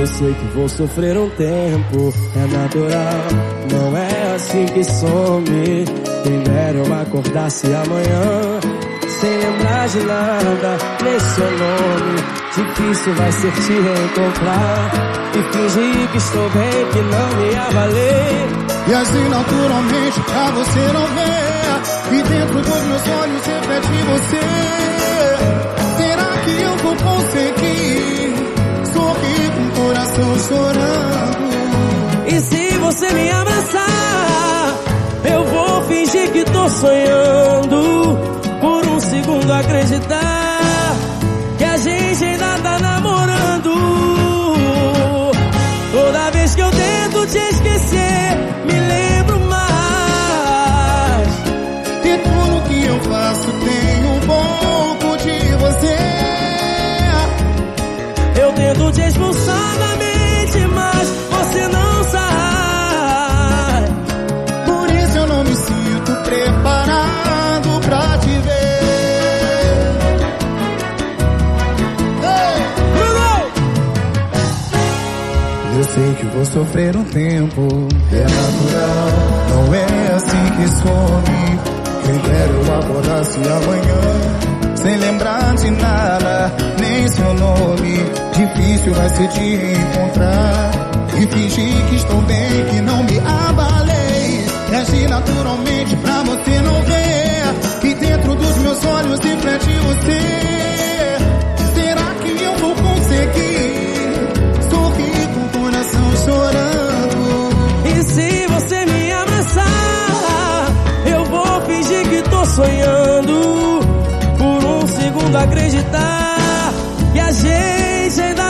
Eu sei que vou sofrer um tempo, é natural, não é assim que some. Quem dera eu acordasse amanhã sem lembrar de nada, nem seu nome. Difícil vai ser te reencontrar e fingir que estou bem, que não me abalei. E assim naturalmente pra você não ver, e dentro dos meus olhos reflete você. Será que eu vou conseguir sorrir com o coração chorando? E se você me abraçar, eu vou fingir que tô sonhando, por um segundo acreditar que a gente ainda tá namorando. Toda vez que eu tento te esquecer, me lembro mais. E tudo que eu faço tem um pouco de você. Eu tento te expulsar da mente, mas você não sai. Por isso eu não me sinto preparado pra te ver. Eu sei que vou sofrer um tempo, é natural, não é assim que some. Quem dera eu acordasse amanhã sem lembrar de nada, nem seu nome. Difícil vai ser te encontrar e fingir que estou bem, que não me abalei. E agir naturalmente pra você não ver, que dentro dos meus olhos reflete você. Será que eu vou conseguir sorrir com o coração chorando? E se você me abraçar, eu vou fingir que tô sonhando, por um segundo acreditar que a gente ainda